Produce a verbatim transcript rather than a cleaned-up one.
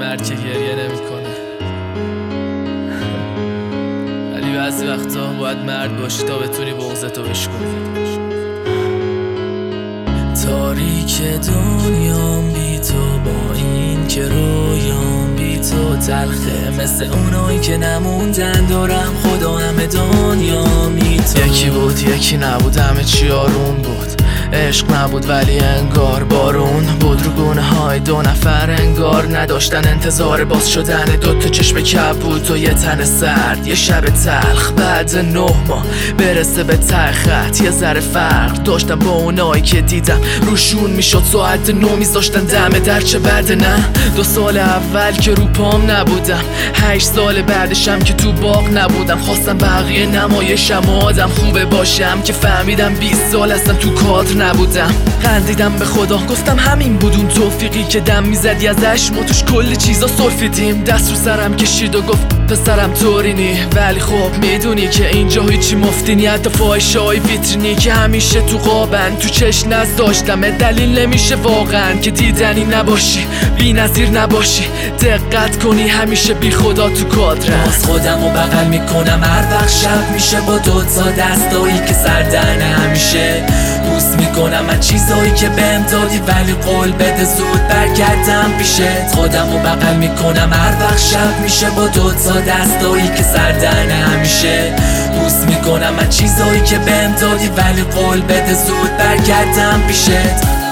مرد که گریه نمیکنه، ولی بعضی وقتا باید مرد باشی تا بتونی بغضتو بشکنی. تاریک دنیام بی تو، با این که رویام بی تو تلخه، مثل اونایی که نموندن دارم خدا همه دنیا می تو. یکی بود یکی نبود، همه چی آروم بود، عشق نبود ولی انگار بارون بود رو گونه های دو نفر، انگار نداشتن انتظار باز شدن دو تا چشم کبود و یه تن سرد. یه شب تلخ بعد نه ماه برسه به ته خط، یه ذره فرق داشتم با اونایی که دیدم روشون میشد ساعت نو میذاشتن دم در. چه بده نه، دو سال اول که رو پام نبودم، هشت سال بعدشم که تو باغ نبودم. خواستم بقیه نمایشم آدم خوبه باشم، که فهمیدم بیست سال اصلا تو کادر نبودم. خندیدم به خدا گفتم همین بود اون توفیقی که دم میزدی ازش، ما توش کل چیزا سرفیدیم. دست رو سرم کشید و گفت پسرم طورینی، ولی خب میدونی که اینجا هیچی مفتی نی، حتی فاحشه‌های ویترینی که همیشه تو قابن تو چشم نز داشتم. دلیل نمیشه واقعا که دیدنی نباشی، بی نظیر نباشی، دقت کنی همیشه بی خدا تو کادرم. باز خودم رو بغل میکنم هر وقت شب میشه، با دوتا دستایی که سردن همیشه دوست میکنم من چیزایی که بهم دادی، ولی قول بده زود برگردم پیشت. خودم رو بغل میکنم هر وقت شب میشه، با دوتا دستایی که سردن همیشه دوست میکنم من چیزایی که بهم دادی، ولی قول بده زود برگردم پیشت.